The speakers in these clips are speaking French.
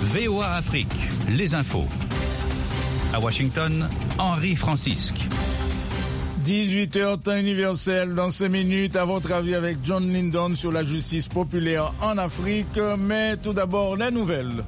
VOA Afrique, les infos. À Washington, Henri Francisque. 18h temps universel dans 5 minutes. À votre avis avec John Lyndon sur la justice populaire en Afrique. Mais tout d'abord, les nouvelles.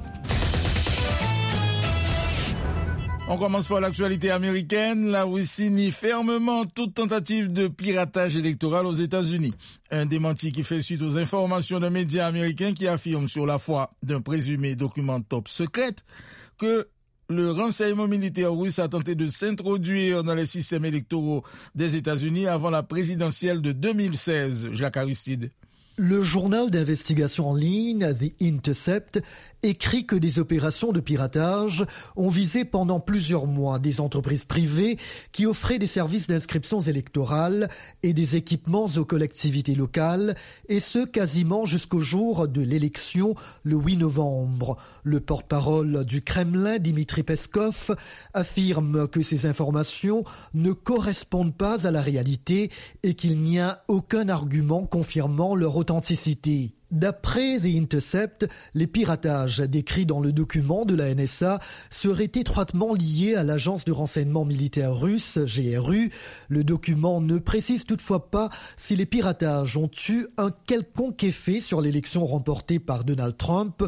On commence par l'actualité américaine. La Russie nie fermement toute tentative de piratage électoral aux États-Unis. Un démenti qui fait suite aux informations de médias américains qui affirment sur la foi d'un présumé document top secret que le renseignement militaire russe a tenté de s'introduire dans les systèmes électoraux des États-Unis avant la présidentielle de 2016. Jacques Aristide. Le journal d'investigation en ligne The Intercept écrit que des opérations de piratage ont visé pendant plusieurs mois des entreprises privées qui offraient des services d'inscriptions électorales et des équipements aux collectivités locales, et ce quasiment jusqu'au jour de l'élection le 8 novembre. Le porte-parole du Kremlin, Dmitri Peskov, affirme que ces informations ne correspondent pas à la réalité et qu'il n'y a aucun argument confirmant leur authenticité. D'après The Intercept, les piratages décrits dans le document de la NSA seraient étroitement liés à l'agence de renseignement militaire russe, GRU. Le document ne précise toutefois pas si les piratages ont eu un quelconque effet sur l'élection remportée par Donald Trump.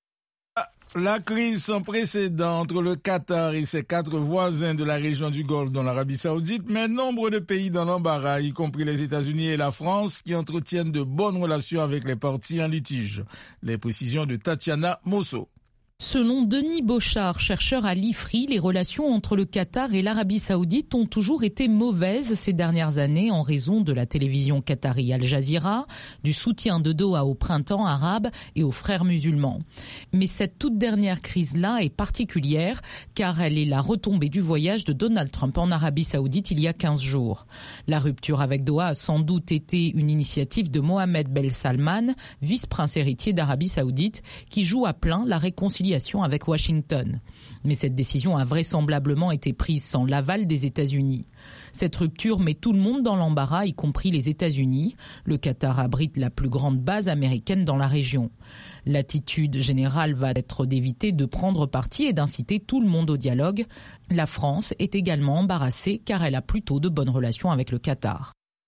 La crise sans précédent entre le Qatar et ses 4 voisins de la région du Golfe dans l'Arabie Saoudite met nombre de pays dans l'embarras, y compris les États-Unis et la France, qui entretiennent de bonnes relations avec les parties en litige. Les précisions de Tatiana Mosso. Selon Denis Beauchard, chercheur à l'IFRI, les relations entre le Qatar et l'Arabie Saoudite ont toujours été mauvaises ces dernières années en raison de la télévision qatari Al Jazeera, du soutien de Doha au printemps arabe et aux frères musulmans. Mais cette toute dernière crise-là est particulière car elle est la retombée du voyage de Donald Trump en Arabie Saoudite il y a 15 jours. La rupture avec Doha a sans doute été une initiative de Mohammed Ben Salman, vice-prince héritier d'Arabie Saoudite, qui joue à plein la réconciliation avec Washington. Mais cette décision a vraisemblablement été prise sans l'aval des États-Unis. Cette rupture met tout le monde dans l'embarras, y compris les États-Unis. Le Qatar abrite la plus grande base américaine dans la région. L'attitude générale va être d'éviter de prendre parti et d'inciter tout le monde au dialogue. La France est également embarrassée car elle a plutôt de bonnes relations avec le Qatar.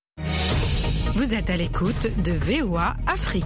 Vous êtes à l'écoute de VOA Afrique.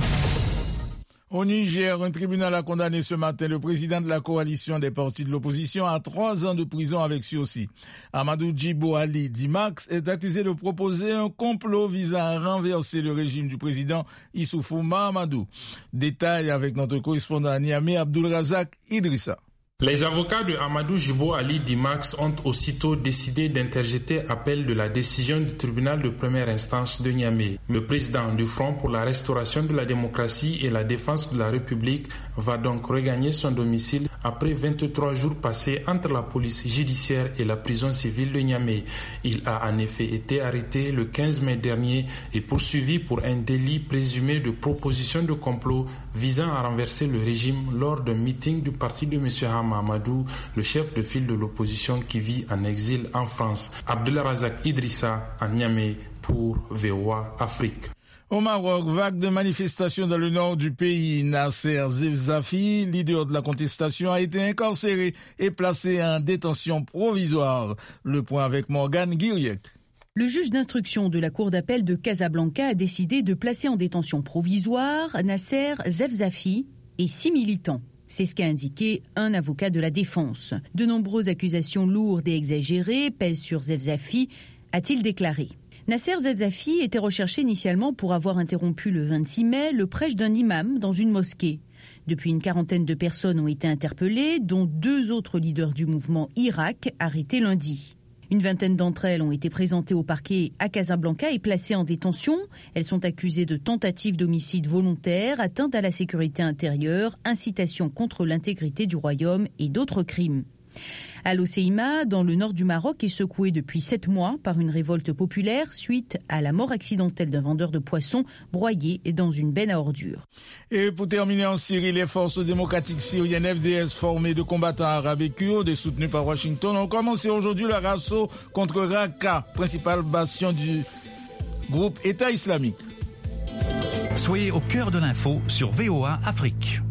Au Niger, un tribunal a condamné ce matin le président de la coalition des partis de l'opposition à 3 ans de prison avec sursis. Amadou Djibo Ali Dimax est accusé de proposer un complot visant à renverser le régime du président Issoufou Mahamadou. Détail avec notre correspondant à Niamey, Abdulrazak Idrissa. Les avocats de Amadou Djibo Ali Dimax ont aussitôt décidé d'interjeter appel de la décision du tribunal de première instance de Niamey. Le président du Front pour la restauration de la démocratie et la défense de la République va donc regagner son domicile après 23 jours passés entre la police judiciaire et la prison civile de Niamey. Il a en effet été arrêté le 15 mai dernier et poursuivi pour un délit présumé de proposition de complot visant à renverser le régime lors d'un meeting du parti de M. Mahamadou, le chef de file de l'opposition qui vit en exil en France. Abdulrazak Idrissa à Niamey pour VOA Afrique. Au Maroc, vague de manifestations dans le nord du pays. Nasser Zefzafi, leader de la contestation, a été incarcéré et placé en détention provisoire. Le point avec Morgane Guiriec. Le juge d'instruction de la cour d'appel de Casablanca a décidé de placer en détention provisoire Nasser Zefzafi et 6 militants. C'est ce qu'a indiqué un avocat de la défense. De nombreuses accusations lourdes et exagérées pèsent sur Zefzafi, a-t-il déclaré. Nasser Zefzafi était recherché initialement pour avoir interrompu le 26 mai le prêche d'un imam dans une mosquée. Depuis une 40aine de personnes ont été interpellées, dont 2 autres leaders du mouvement Irak arrêtés lundi. Une 20aine d'entre elles ont été présentées au parquet à Casablanca et placées en détention. Elles sont accusées de tentative d'homicide volontaire, atteinte à la sécurité intérieure, incitation contre l'intégrité du royaume et d'autres crimes. Al-Hoceima, dans le nord du Maroc, est secoué depuis 7 mois par une révolte populaire suite à la mort accidentelle d'un vendeur de poissons broyé dans une benne à ordures. Et pour terminer en Syrie, les forces démocratiques syriennes FDS formées de combattants arabes et kurdes et soutenues par Washington ont commencé aujourd'hui leur assaut contre Raqqa, principal bastion du groupe État islamique. Soyez au cœur de l'info sur VOA Afrique.